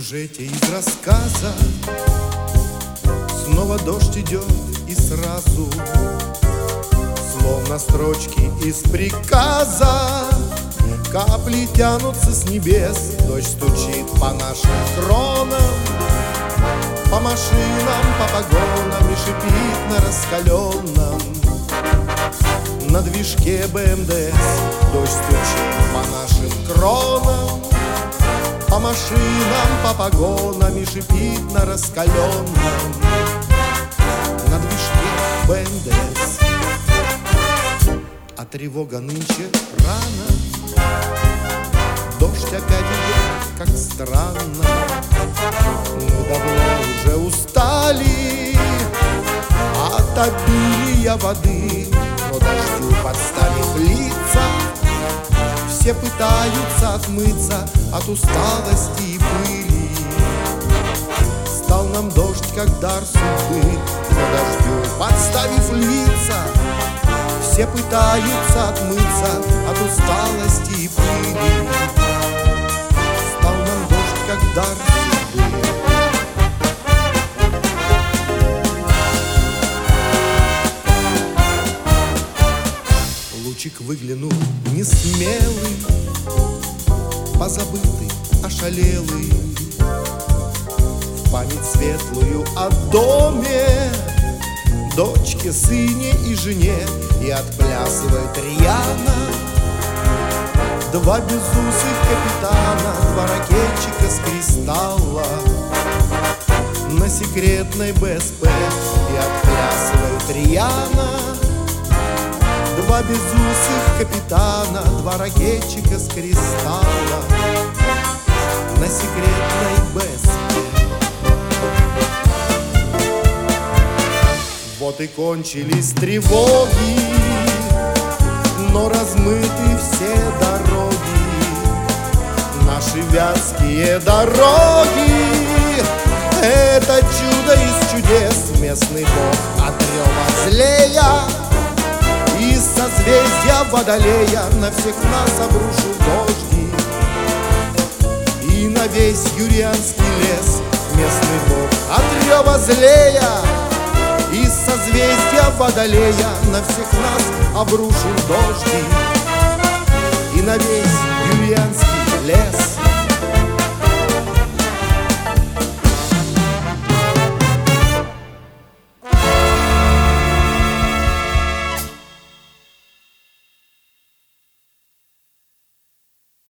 сюжете из рассказа снова дождь идет и сразу, словно строчки из приказа, капли тянутся с небес, дождь стучит по нашим кронам, по машинам, по погонам и шипит на раскаленном, на движке БМДС. Дождь стучит по нашим кронам, по машинам, по погонам и шипит на раскаленном, на движке БМДС. А тревога нынче рано, дождь опять идет, как странно. Мы давно уже устали от обилия воды, но дождю подставив лица, все пытаются отмыться от усталости и пыли. Стал нам дождь как дар судьбы, но дождю подставив лица, все пытаются отмыться от усталости и пыли. Стал нам дождь как дар судьбы. Лучик выглянул несмелый, позабытый, ошалелый, в память светлую о доме, дочке, сыне и жене, и отплясывает рьяно два безусых капитана, два ракетчика с кристалла на секретной БСП, и отплясывает рьяно два безусых капитана, два ракетчика с кристалла на секретной БСП. Вот и кончились тревоги, но размыты все дороги, наши вятские дороги. Это чудо из чудес, местный бог от рева злея, из созвездия Водолея на всех нас обрушил дожди, и на весь Юрианский лес местный бог от рева злея, из созвездия Водолея на всех нас обрушил дожди, и на весь Юрианский лес